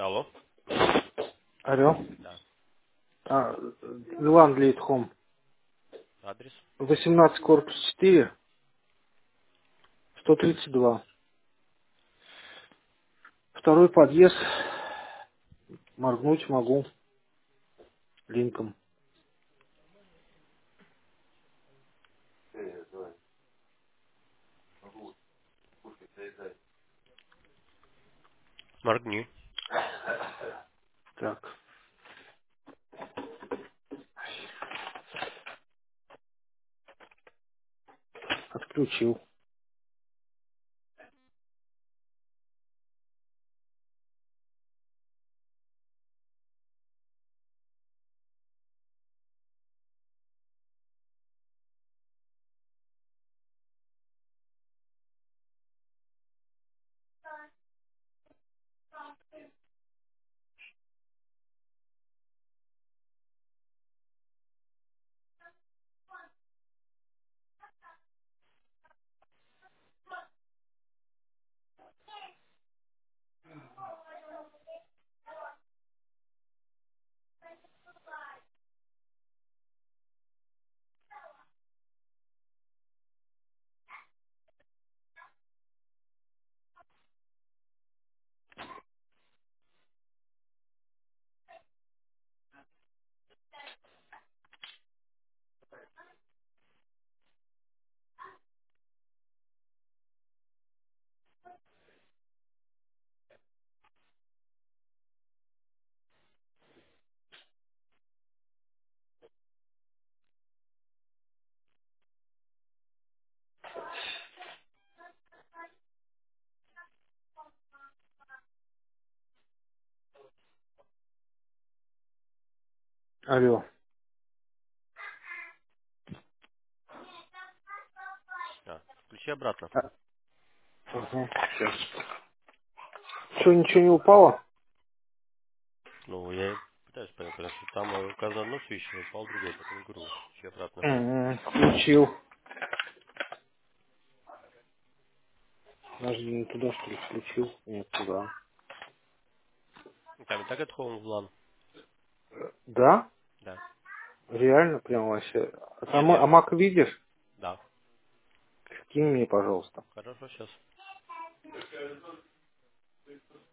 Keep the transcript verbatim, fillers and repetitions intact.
Алло. Алло. Да. А, Илан Лейтхом. Адрес. восемнадцать корпус четыре, сто тридцать два. Второй подъезд. Моргнуть могу. Линком. Моргни. Так, отключил. Алло. А, включи обратно. А, ага, сейчас. Что, ничего не упало? Ну, я и пытаюсь понять, потому что там э, указано одно свечение, упал другое, поэтому и говорю, включи обратно. М, Включил. Даже не туда, что ли, включил? Нет, туда. Ну, там и так это Home Влан. Да? Да. Реально прям вообще. А, Нет, там, а я... Мак видишь? Да. Скинь мне, пожалуйста. Хорошо, сейчас.